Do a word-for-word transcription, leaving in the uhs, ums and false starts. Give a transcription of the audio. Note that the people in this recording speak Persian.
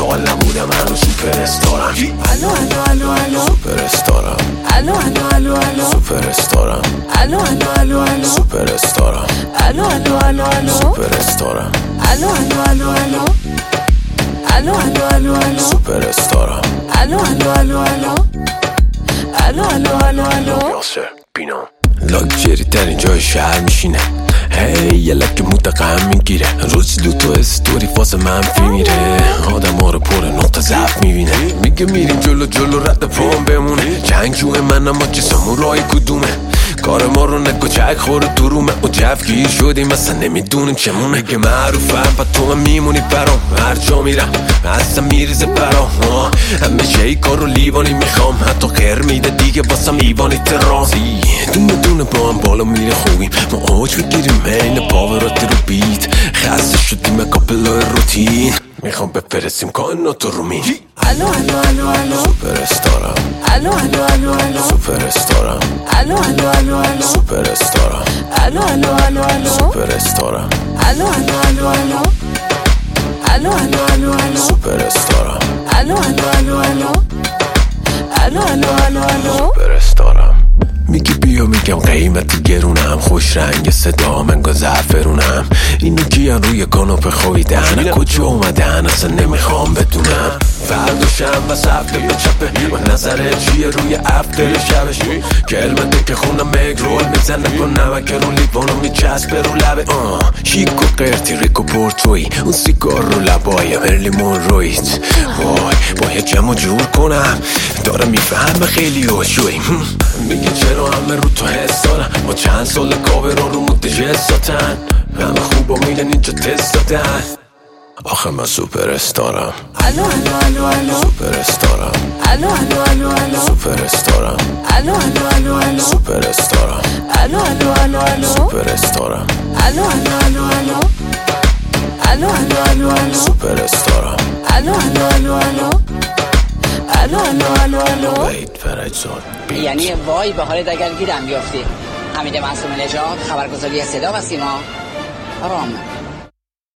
سوال نبودم هنوز سوپر استارم. الو الو الو الو سوپر استارم. الو الو الو الو سوپر استارم. الو الو الو الو سوپر استارم. الو الو الو الو سوپر استارم. الو الو الو الو الو الو الو الو سوپر استارم. الو الو الو الو الو الو الو الو یاسر بینا لاکچری ترین جای شهر میشینه. هی یه لک متقم میگیره. روز دو تا استوری فاز منفی میره. آدم ها رو پر نقطه ضعف میبینه. میگه میریم جلو جلو رد پام بمونه. جنگجوه من اما چه سامورایی کدومه. کار ما رو نگو چک خوره درومه. و جفگیر شدیم اصلا نمیدونیم چمونه. میگه معروفم پا تو من میمونی برام. هر جا میرم اصلا میریزه برام. همیشه ای کار رو لیوانی میخوام. حتی خیر میده دیگه واسم ایوانی ترازی. دونه دونه با هم بالا میره خوبیم. ما اوج بگیریم این پاوراتی رو بیت. خسته شدیم کاپلای روتین. میخوام بفرستیم کائنات رو می. الو الو الو الو سوپر استارم. الو الو الو الو سوپر استارم. الو الو الو الو سوپر استارم. الو الو الو الو سوپر استارم. الو الو الو الو الو الو الو الو سوپر استارم. الو الو الو الو الو الو الو الو سوپر استارم. میگی بیا میگم قیمتی گرونم. خوش رنگ صدا من گو زعفرونم. اینو کیان روی کاناپه خویدن. کجا اومدن اصلا نمیخوام بدونم. فرداشم و صفته به چپه. و نظره چیه روی افتر شبش. کلمه که خونم مگرول میزنه با نمک رو لیوانو میچسبه رو لبه. شیک و قرتی ریک و پورتوی. اون سیگار رو لبای مرلی مونرویت. وای باید جمع جور کنم. داره میفهمه خیلی هوشوی. میگه چرا همه رو تو حس دارن. با چند سال کابه رو رو متجه ساتن. همه خوب و میدن اینجا تست دادن. آخه من سوپر استارم. الو الو الو الو سوپر استارم. الو الو الو الو سوپر استارم. الو الو الو الو سوپر استارم. الو الو الو الو سوپر استارم. الو الو الو الو الو الو الو الو سوپر استارم. الو الو الو الو الو الو الو الو وید فرجزاد. یعنی وای به حالت اگر گیرم بیافتی. حمید معصوم نژاد، خبرگزاری صدا و سیما، رام.